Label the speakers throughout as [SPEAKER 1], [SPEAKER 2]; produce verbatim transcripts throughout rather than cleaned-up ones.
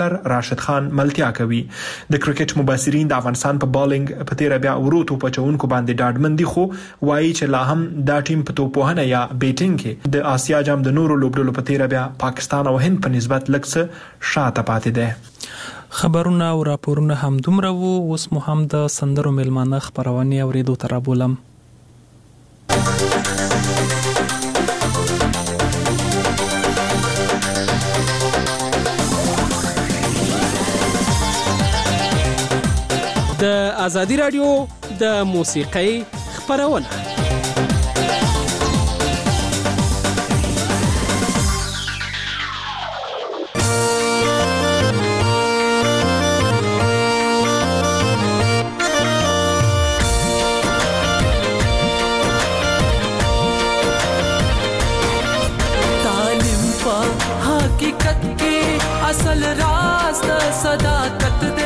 [SPEAKER 1] راشد خان ملتیا کوي. د کرکټ مبصرین د افغانستان په بالینګ په تیر بیا ورو توپ چونکو باندې ډاډمن دي، خو وایي چې لا هم دا ټیم په توپوهنه یا بیټینګ کې د آسیا جام د نورو لوبډلو په تیر بیا پاکستان او هند په نسبت لږ څه شاته پاتې ده.
[SPEAKER 2] خبرونه او راپورونه هم دومره وو. اوس مو هم د سندرو میلمانه خبرونه اوریدو ته رابولم.
[SPEAKER 3] د ازادي رادیو د موسیقۍ خبرونه.
[SPEAKER 4] तालिम पा हकीकत के असल राज द सदाकत दे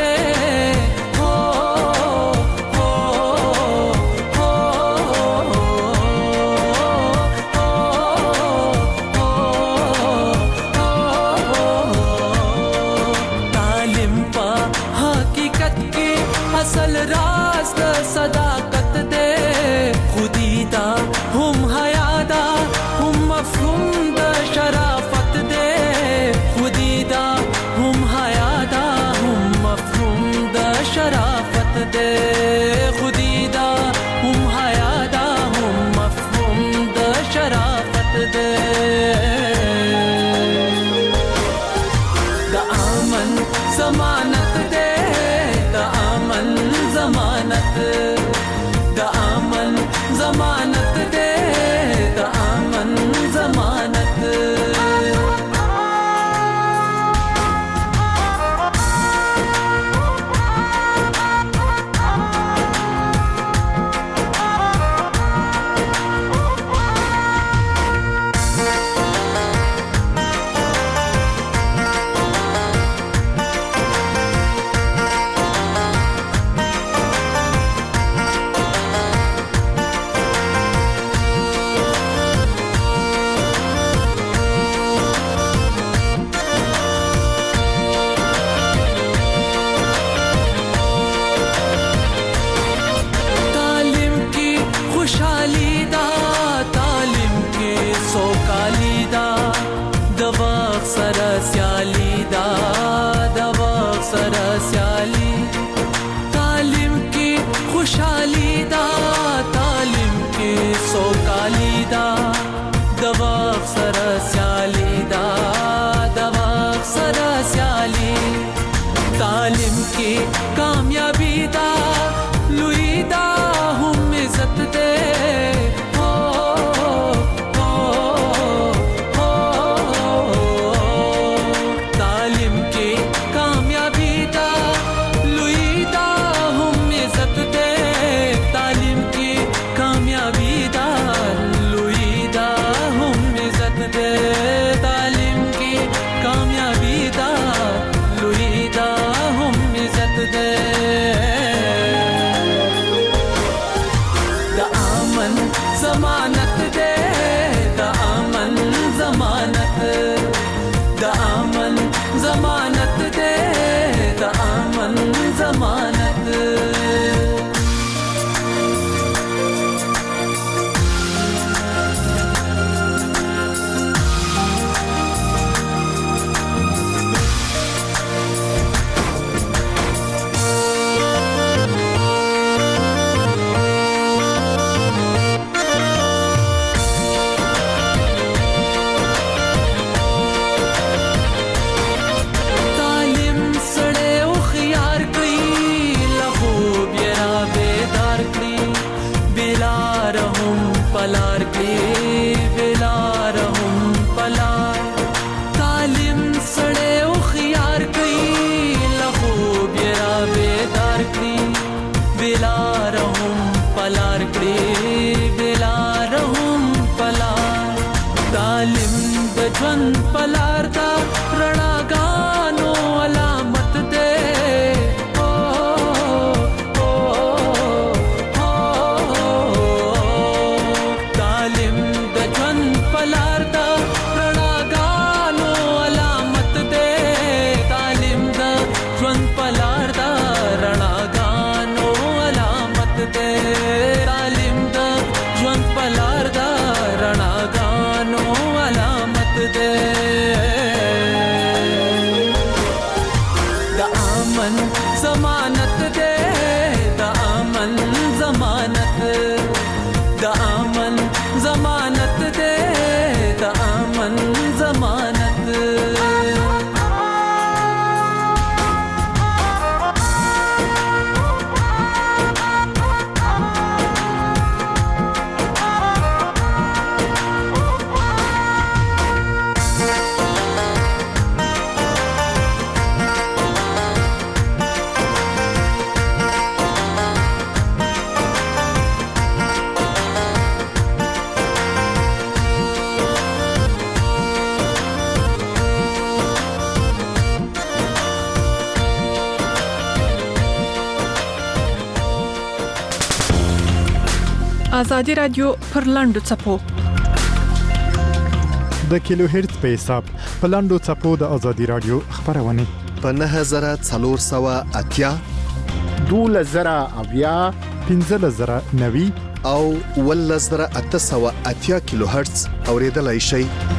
[SPEAKER 4] असल राज द सदाकत दे खुदीदा हम हयादा हम मफहूम द शराफत दे खुदीदा हम हयादा हम मफहूम द शराफत दे खुदीदा हम हयादा हम मफहूम द शराफत दे द आमन जमानत दे जमानत द आमन जमानत दे द आमन जमानत तालिम की कामयाबी दा लुईदा हम इज्जत दे हो हो हो तालिम की कामयाबी दा लुईदा हम इज्जत दे तालिम की कामयाबी दा लुईदा हम इज्जत दे तालिम की कामयाबी दा लुईदा हम इज्जत दे द आमन जमानत दे द आमन जमानत द आमन जमानत दे द आमन जमानत पलार के बेलार हम पलार तालिम सड़े उखियार कई लखूब यरा बेदार कई बेलार हम पलार के बेलार हम पलार तालिम दजन पलार दा रणा गानो अलामत दे पलार दा रणा गानो अलामत दे तालिम امن ضمانت دے دا امن ضمانت دا امن ضمانت دے دا امن ضمانت
[SPEAKER 5] آزادي رادیو پر لاندو چپو
[SPEAKER 6] د کیلو هرتز په حساب په لاندو چپو د آزادي رادیو خبرونه
[SPEAKER 7] په نه زره څلور سوه اتیا
[SPEAKER 8] دوله زره اویا
[SPEAKER 6] پنځه زره نوي
[SPEAKER 7] او اووه زره اته سوه اتیا کیلو هرتز اوریدلای شئ.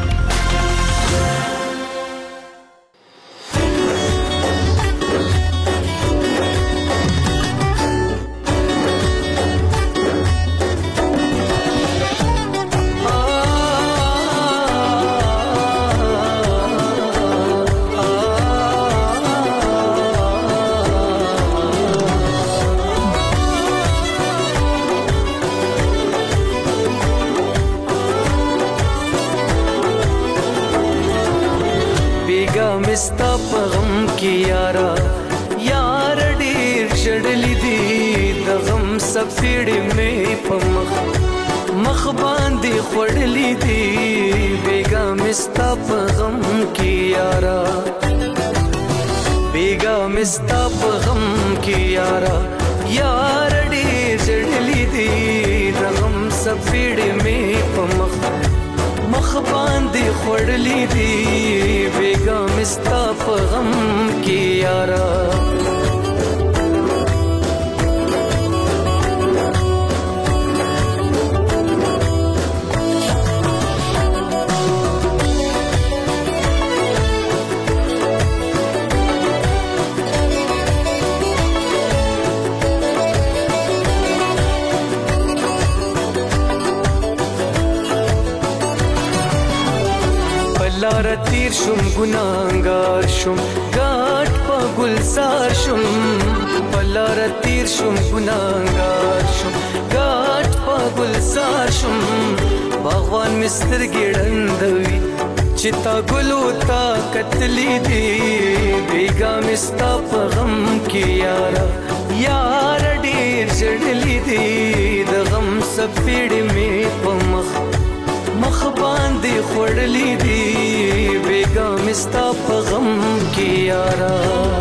[SPEAKER 4] ستا په غم کې یارا یار ډېر شړلې دي د غم سپېړې مې په مخ مخ باندې خوړلې دي بیګا مې ستا په غم کې یارا بیګا مې ستا په غم کې یارا یار ډېر شړلې دي د غم سپېړې مې په مخ مخ باندې خوړلې دي بیګا مې ستا په غم کې یارا لار تیر شم گناهگار شم گاٹ پا گلزار شم لار تیر شم گناهگار شم گاٹ پا گلزار شم باغوان مستر ګړندوي چتا ګلو تا قتلی دی بیګا مستا په غم کې یارا یار ډېر جړلی دی د غم سپېړې مې په مخ مخ باندې خوړلې دي بیګا مستا په غم کې یارا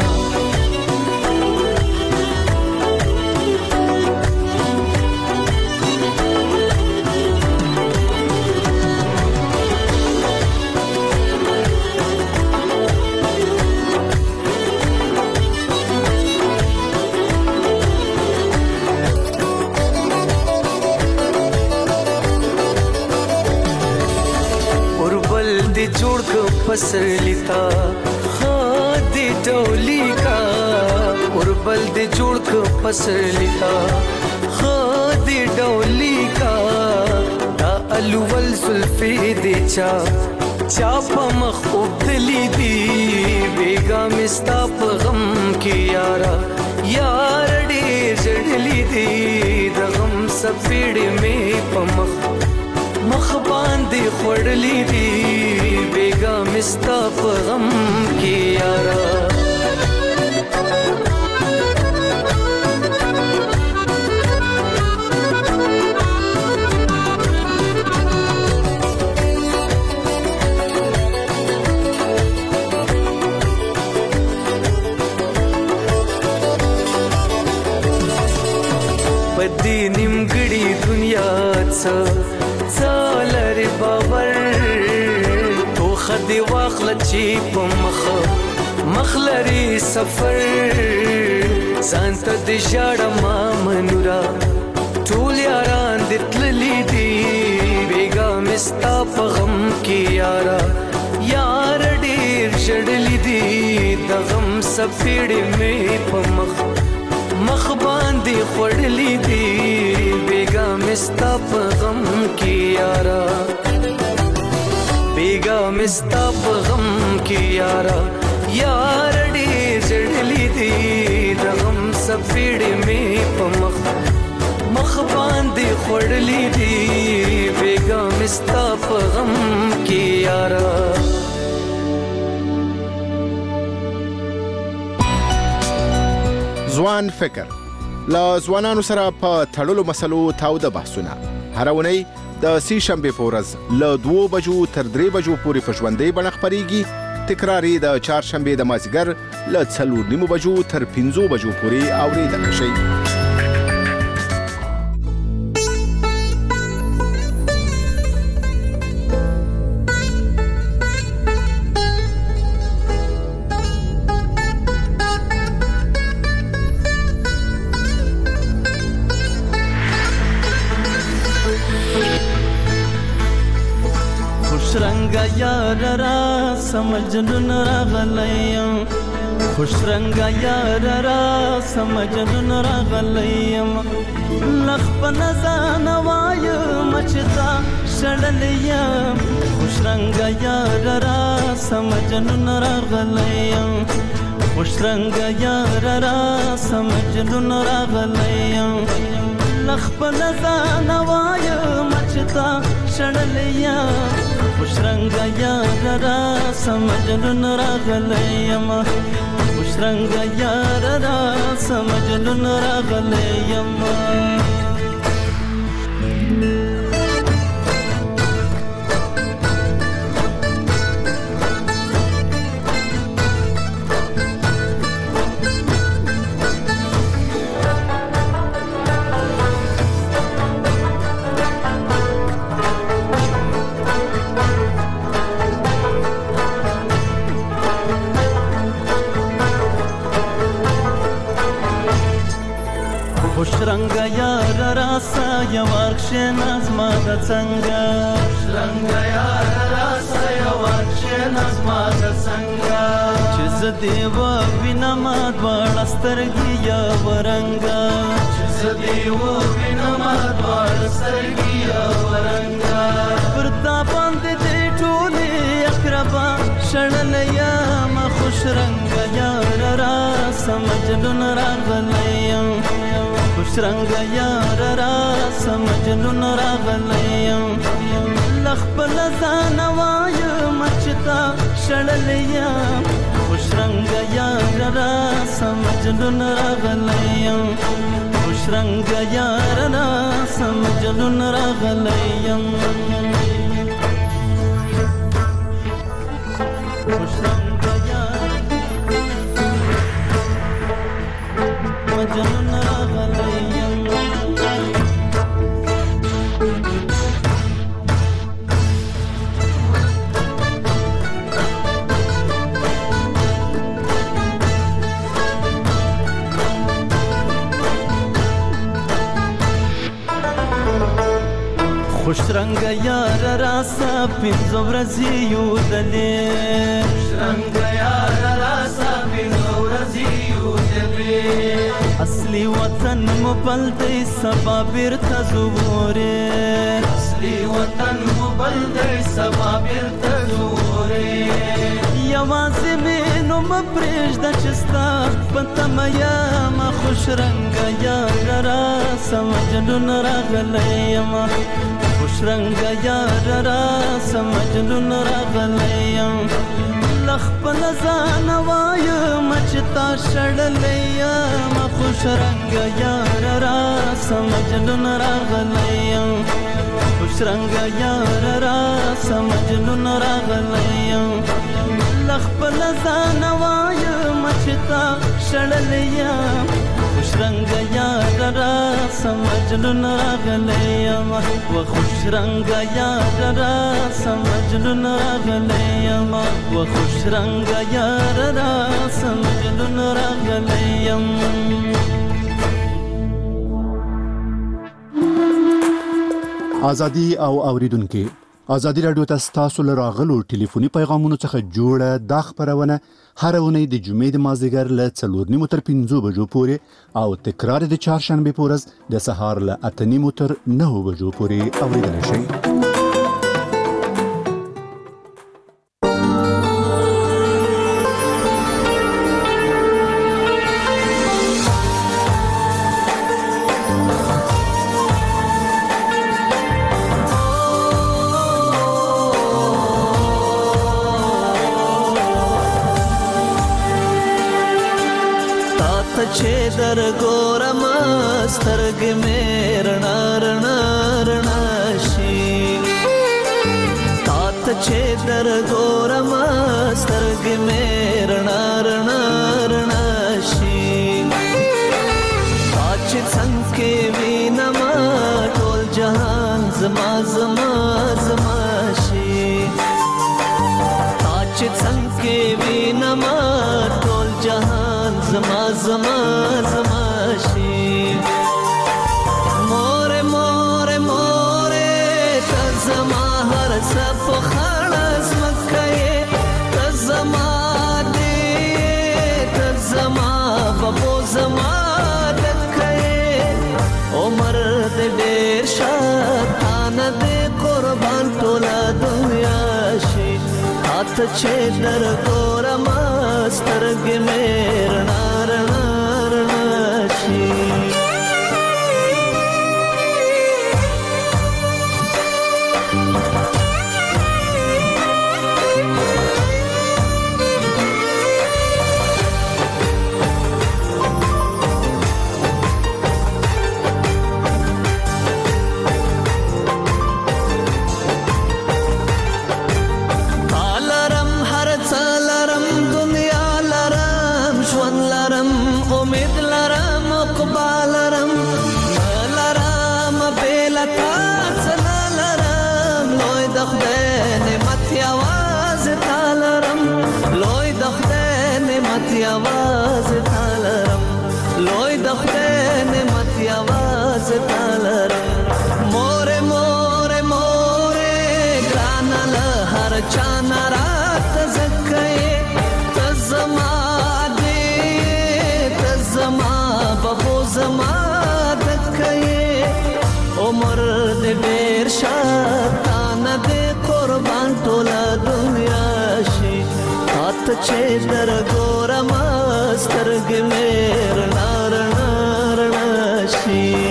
[SPEAKER 4] جوړ کو پسر لیتا خادي ډولي کا اوربل دې جوړ کو پسر لیتا خادي ډولي کا دا الول زلفي دې چا چا په مخ وبدلی دي بیګا مستا په غم کې یارا یار ډېر جړلی دي د غم سپېړې مې په مخ مخ باندې خوړلې دي بیګا مستا په غم کې یارا پدې نیمګړې دنیا څه څالر باور تو خدي واخل چی په مخ مخلري سفر سانت د شاړه ما منورا ټول یاران د تللی دی بیګا مستا په غم کې یارا یار ډېر شړلی دی د غم سپېړې مې په مخ مخ باندې خوړلې دي بیګا مې ستا په غم کې یارا بیګا مې ستا په غم کې یارا یار ډېر جړلې دي د غم سپېړې مې په مخ مخ باندې خوړلې دي بیګا مې ستا په غم کې یارا
[SPEAKER 8] ځوان فکر لا ځوانانو سره په تړلو مسلو تاوده بحثونه هر اونۍ د سې شنبې په ورځ له دوو بجو تر درې بجو پورې په ژوندۍ بڼه خپرېږي تکرار یې د چهارشنبې د مازدیګر له څلور نیمو بجو تر پنځو بجو پورې اورېدلی شئ.
[SPEAKER 9] یار را سمجنون راغلیم خوش رنگ یار را سمجنون راغلیم لخ په نزان وایم چتا شړلیم خوش رنگ یار را سمجنون راغلیم خوش رنگ یار را سمجنون راغلیم لخ په نزان وایم چتا شړلیم خوش رنگ یار را سمجنون راغلیم خوش رنگ یار را سمجنون راغلیم خوش رنگ یار راسا یا ورکشن از ما د څنګه خوش رنگ یار راسا یا ورکشن از ما د څنګه چې زدی و وینم دوړ سترګي یا ورنګا چې زدی و وینم دوړ سترګي یا ورنګا پر تا باندې دې ټولې اقربا شړل یا ما خوش رنگ یار راسا مجنون راغلیم خوش رنگ یار را سمجنون راغلیم لخ په لزان وایم چتا شړلیم خوش رنگ یار را سمجنون راغلیم خوش رنگ یار را سمجنون راغلیم خوش رنگ یار مجنون خوش رنگ یار راسا پنځه ورځې یو دلې خوش رنگ یار راسا پنځه ورځې یو دلې اصلي وطن مو بل دی سبا بیرته زوره اصلي وطن مو بل دی سبا بیرته زوره یوازې مې نو م پرېږده چې ستا په تمه یم خوش رنګ یار راسه مجنون راغلی یم خوش رنگ یار راسه مجنون راغلی یم له خپله ځانه وایم چې تا شړلی یم خوش رنگ یار راسه مجنون راغلی یم خوش رنگ یار راسه مجنون راغلی یم له خپله ځانه وایم چې تا شړلی یم خوش رنگ یار راسه مجنون راغلی یم و خوش رنگ یار راسه مجنون راغلی یم و خوش رنگ یار راسه مجنون راغلی یم.
[SPEAKER 6] ازادي او اوریدونکو
[SPEAKER 10] ازادي راډیو ته ستاسو له راغلو ټلیفوني پیغامونو څخه جوړه دا خبرونه هر اونۍ د جمعې د مازدیګر له څلور نیمو تر پنځو بجو پورې او تکرار د چهارشنبې په ورځ د سهار له اته نیمو تر نهو بجو پورې اورېدلی شئ.
[SPEAKER 9] در ګورم سترګې مې رڼا رڼا رڼا شي تا ته چې در ګورم سترګې مې رڼا رڼا رڼا شي تا چې څنګه وینم ټول جهان زما زما زما شي تا چې څنګه وینم ټول جهان زما زما زما شي مور مور مور ته زما هر څه په خلاص مکه ته زما دې ته زما بابو زما دکه عمر دې ډېر شاتان دې قربان ټوله دنیا شي هات چې در ګورم سترګې مې رڼا رڼا رڼا شي आवाज तालरम लोई दखते ने मत आवाज तालरम मोरे मोरे मोरे ग्रानल हर चाना रात जक्के तजमा दे तजमा बबो जमा दक्के उमर दे बेर शातान दे कुर्बान टोला दुनिया शी हाथ چې در ګورم سترګې مې رڼا رڼا رڼا شي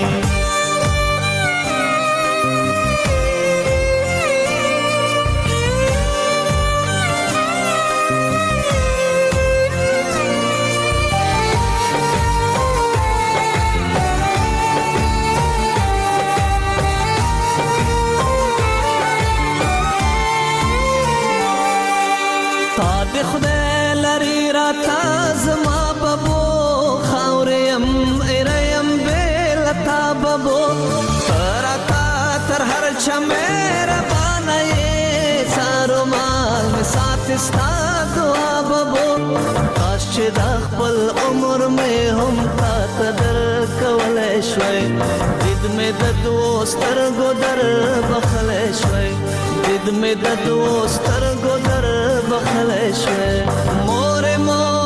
[SPEAKER 9] زما بابو خاوریم ایریم بیلتا بابو تراتا تر هر چمیر بانای سارو مال می ساتستا دعا بابو کاش چې د خپل عمر مې هم تا قدر کولای شوی دید مې د دوستر ګدر بخلای شوی دید مې د دوستر ګدر بخلای شوی مور مور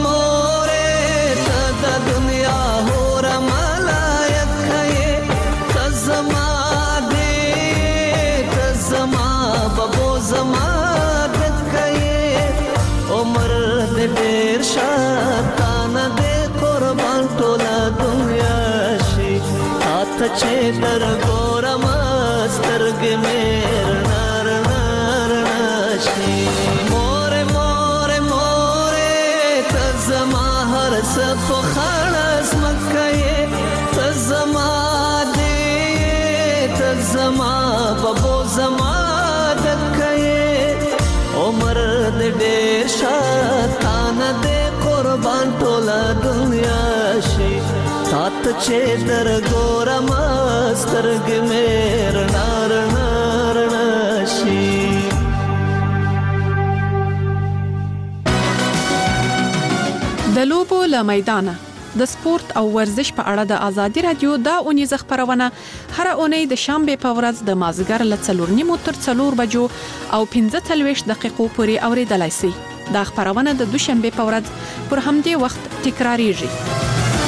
[SPEAKER 9] दुनिया हो रमलायक है तजमा दे तजमा बबो जमा दक्के उमर दे ढेर शातान दे कुर्बान टोला दुनिया शी हाथ چې در ګورم سترګې مې رڼا رڼا رڼا شي مور مور مور تزما هر څه په خلاص مکه تزما دې تزما بابو زما دکه عمر دې ډېر شاتان دې قربان ټوله دنیا شي سات چې در ګورم سترګې مې رڼا رڼا رڼا شي
[SPEAKER 5] د لوبو له میدانه د سپورت او ورزش په اړه د ازادي رادیو دا اونیزه خبرونه هر اونۍ د شنبه په ورځ د مازیګر له څلور نیمو تر څلور بجو او پنځه څلوېښت دقیقو پورې اوریدلای شئ. دا خبرونه د دوشنبه په ورځ پر همدې وخت تکراریږي.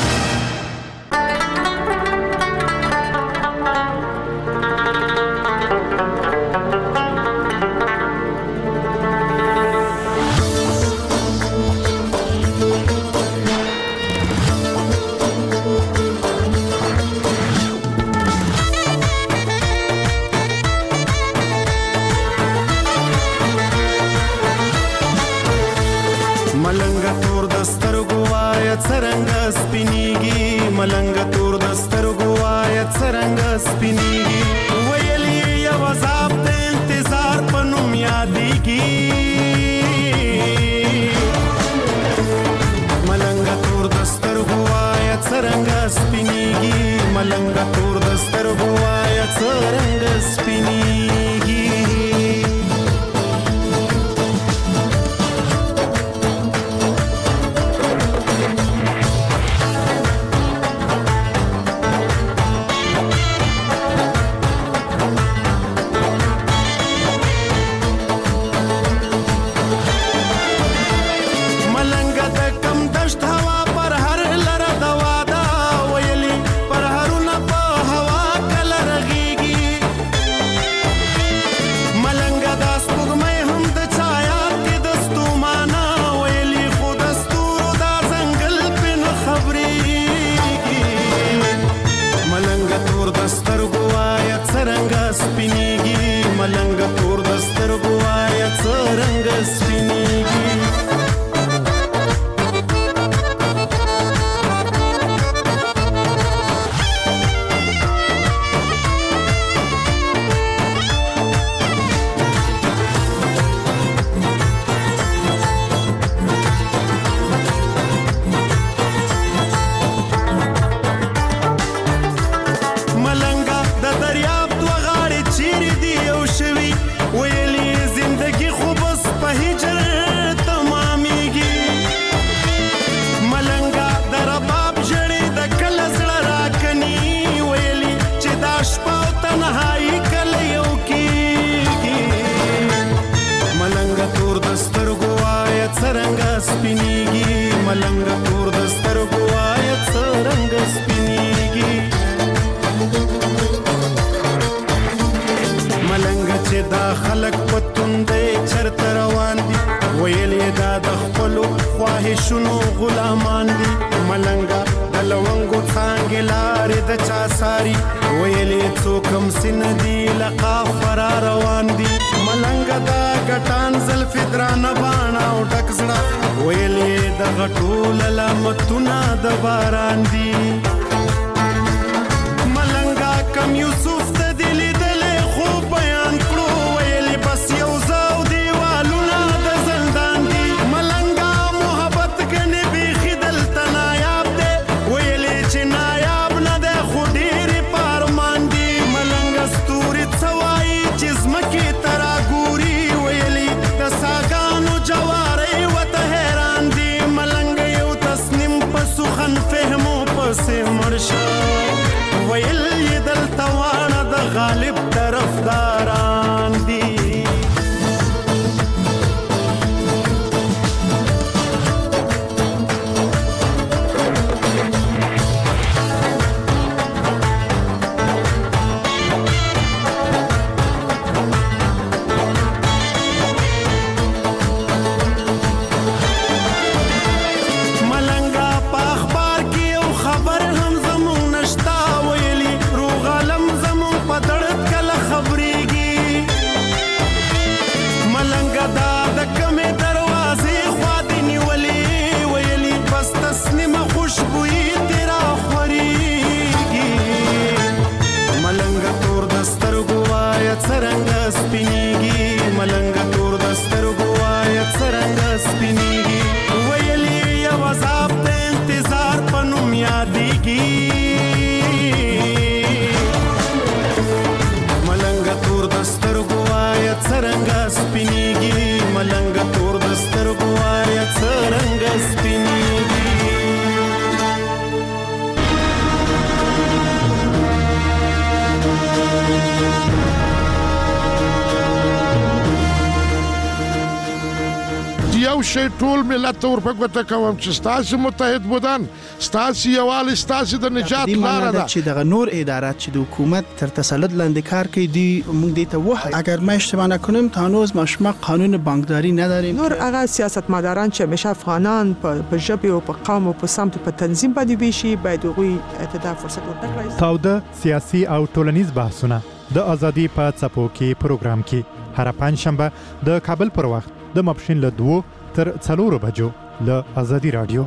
[SPEAKER 11] شنو غلامان دي ملنګا د لونګو څنګه لارې د چا ساري ویلې څوکم سن دي لقا فرار روان دي ملنګا دا ګټان زلف درانه باڼه او ډکزړه ویلې د غټول لمتونه د باران دي ملنګا کم یوسف ته دل دل خو بیان کړو ویلې بس یو زاو دیوالونه د زندان دي ملنګا محبت کنه به خدل تنایاب دي ویلې چې نایاب نه ده خو ډېر پارمان دي ملنګا ستوري څوای چې زمکه ترا ګوري ویلې د ساګانو جواري وته حیران دي ملنګا یو تسنیم په سخن فهمو پس مرشا ویل دل توانا
[SPEAKER 12] شي ټول ملت ورپګوته کوم چې ستاسو متحد بودن ستاسو یوال ستاسو د نجات لار ده
[SPEAKER 13] چې دغه نور ادارات چې د حکومت تر تسلط لاندې کار کوي دی موږ دې ته وایو اگر ما اشتباه نکنم تا هنوز ما قانون بانکداری نداریم
[SPEAKER 14] نور هغه سیاستمداران چې همیشه افغانان په ژبه او په قوم او په سمت په تنظیم باندې ویشي باید هغوی ته فرصت ورکړي.
[SPEAKER 6] تاوده سیاسي او ټولنیز بحثونه د ازادي په څپو کې پروګرام کې هر پنځشنبه د کابل پر وخت د ماپښین له دوه تر څلورو بجو له ازادي رادیو.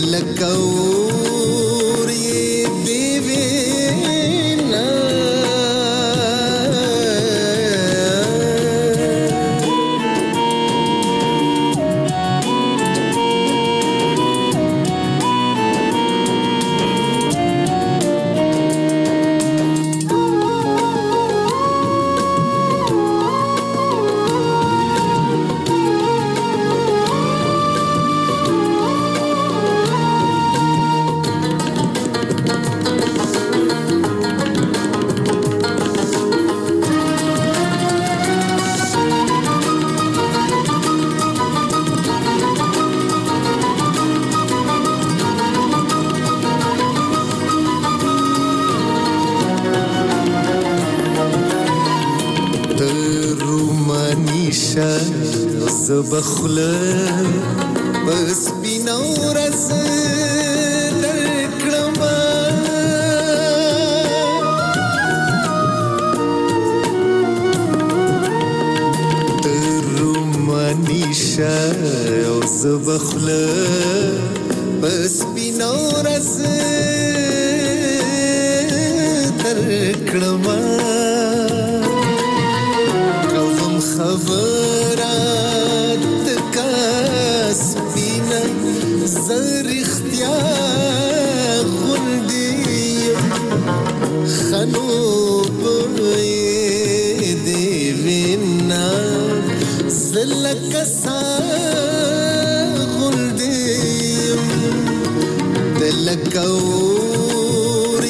[SPEAKER 15] لکور یې دیوینا زبخله بس بنا ورځ درکړم ترومانیشه او زبخله بس بنا ورځ درکړم کوم خبرات سپینا زر اختیار غندی خنوب دیوینا زلک سا غندی دلکور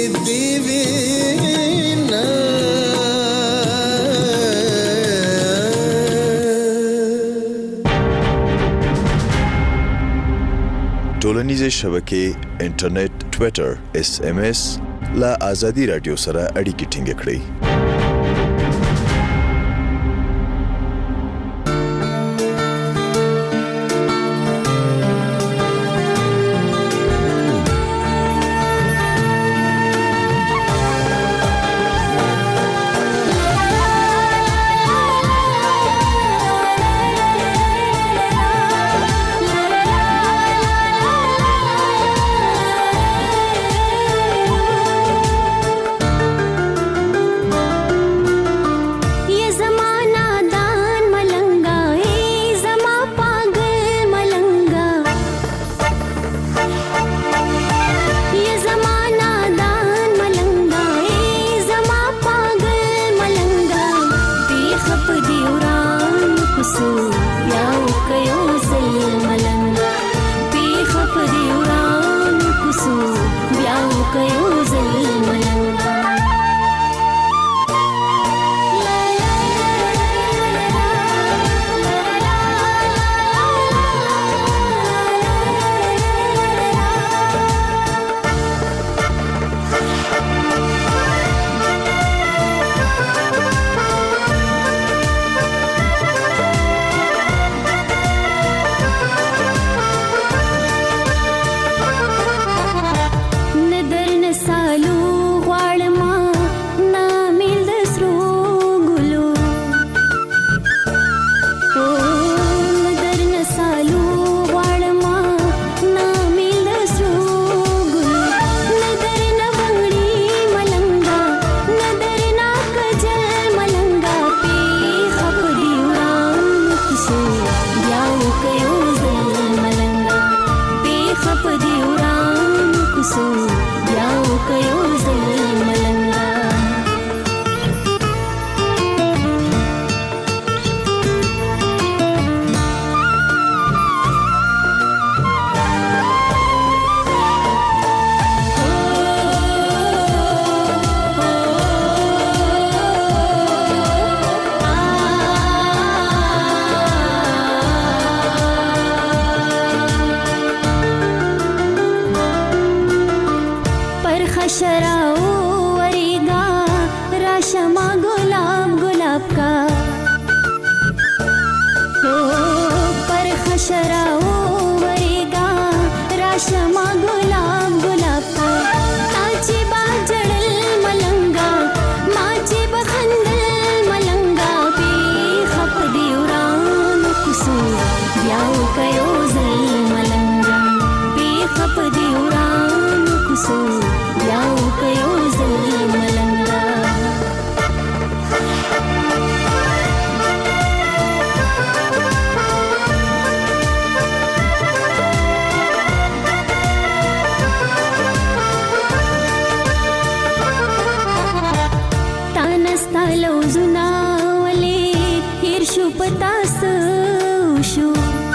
[SPEAKER 15] دیوینا
[SPEAKER 16] ټولنیزې شبکې انټرنیټ ټویټر اس ام اس لا ازادي رادیو سره اړیکې ټینګ کړئ.
[SPEAKER 17] تانستالو زنا ولې هیر شو پتا شو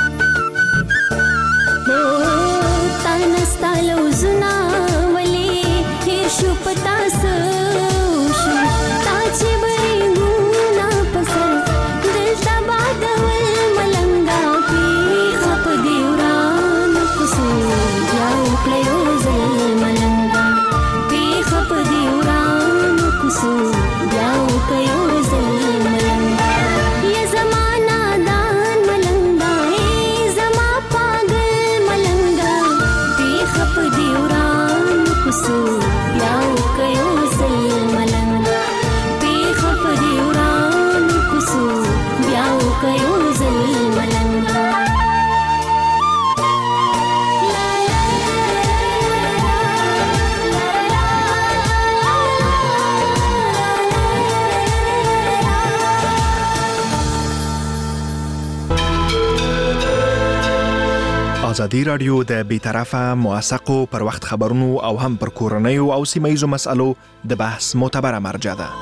[SPEAKER 17] تانستالو زنا ولې هیر شو پتا شو تا چې بریګونا پسر دلتا بادول ملنګا کې خپ دیوران کوسو یاو کړو زل ملنګا کې خپ دیوران کوسو یاو کړو زل ملنګا یہ زمانہ دان ملنګا ای زما پاگل ملنګا کې خپ دیوران کوسو یاو کړو زل ملنګا کې خپ دیوران کوسو یاو کړو زل ملنګا
[SPEAKER 1] ازادي رادیو د بیطرفه موثقو پر وخت خبرونو او هم پر کورنیو او سیمایزو مسالو د بحث معتبره مرجع ده.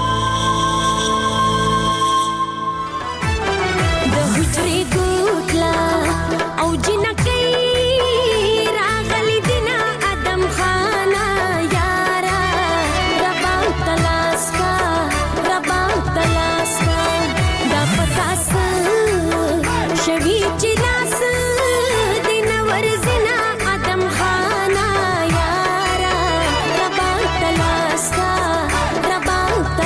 [SPEAKER 17] د حجرې ګوتلا او جنکې راغلي دینا ادم خانا یارا ربا تلاسکا ربا تلاسکا دا پتاس شوی چناس دین ورزنا ادم خانا یارا ربا تلاسکا ربا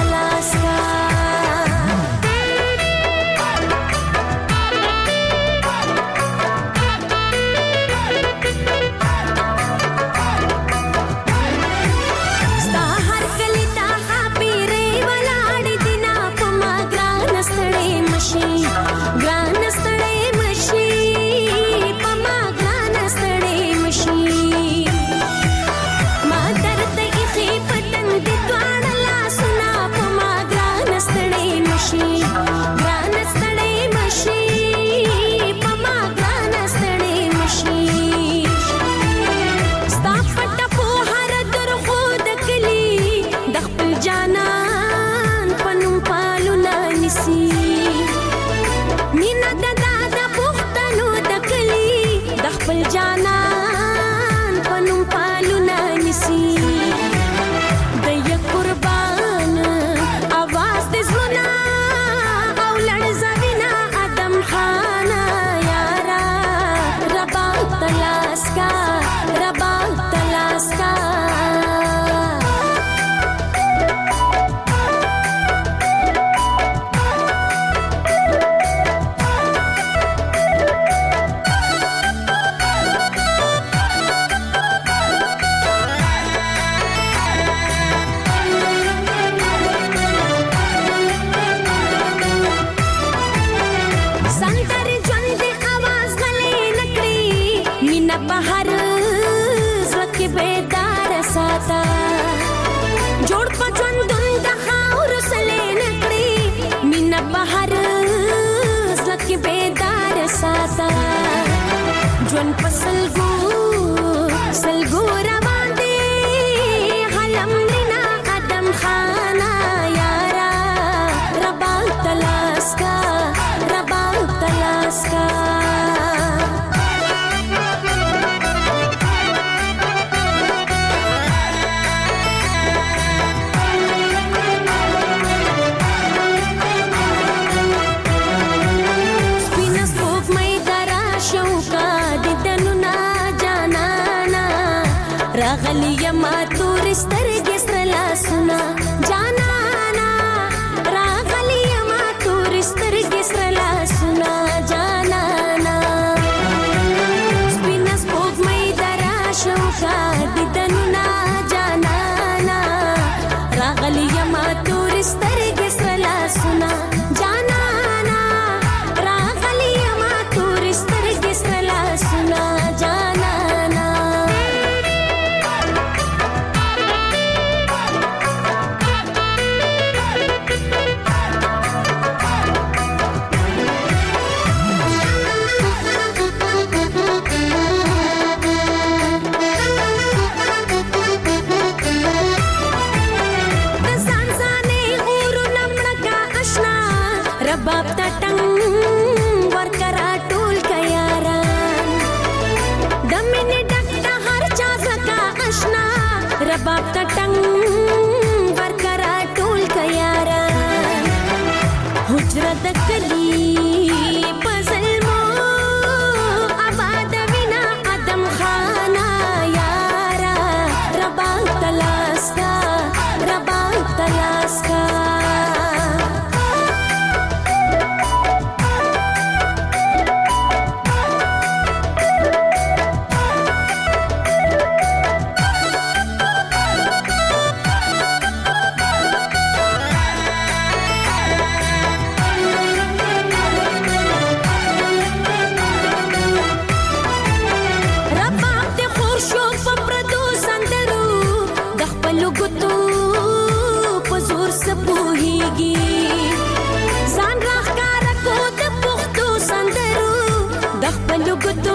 [SPEAKER 17] پوهیږي ځان راښکاره کو د پښتو سندرو د خپلو ګوتو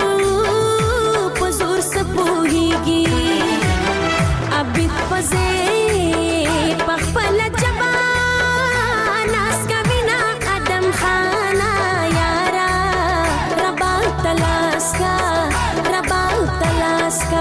[SPEAKER 17] په زور څه پوهیږي عبید پځې په خپله ژبه ناز کوي نه ادم خانه یاره ربا تلاس کا ربا تلاس کا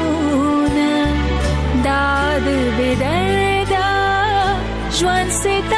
[SPEAKER 18] ژوند ستاسو